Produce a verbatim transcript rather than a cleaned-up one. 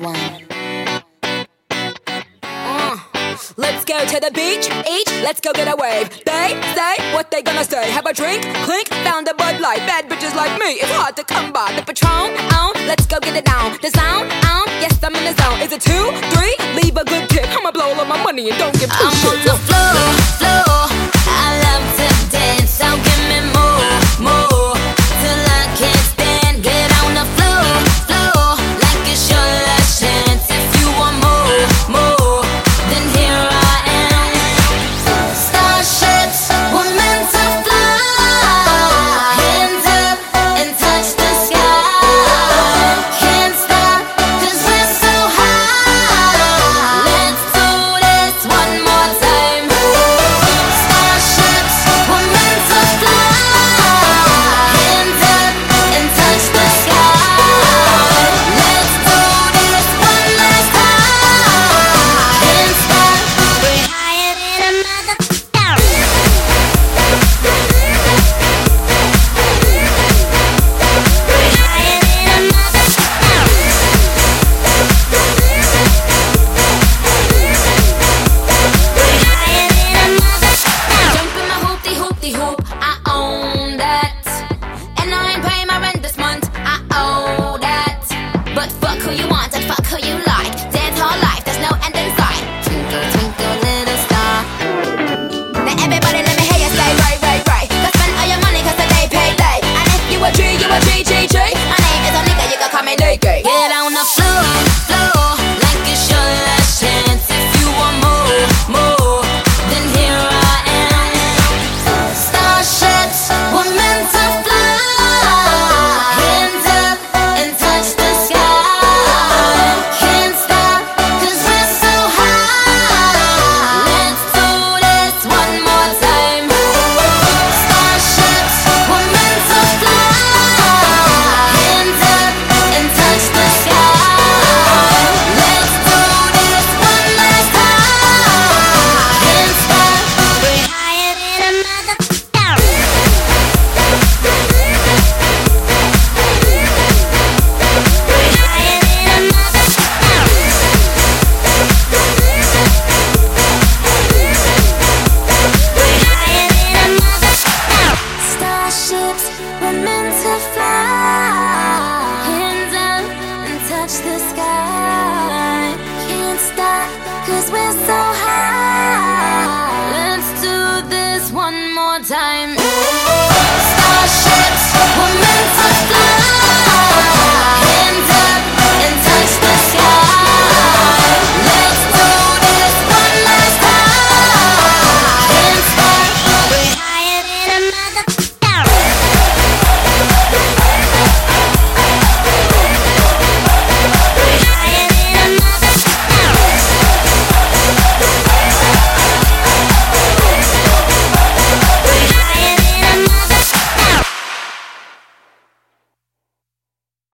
Uh, let's go to the beach, each, let's go get a wave. They say what they gonna say. Have a drink, clink, found a Bud Light. Bad bitches like me, it's hard to come by. The Patron, on, let's go get it down. The sound, on, yes I'm in the zone. Is it two, three? Leave a good tip. I'ma blow all of my money and don't give two I'm shits. on the floor, floor.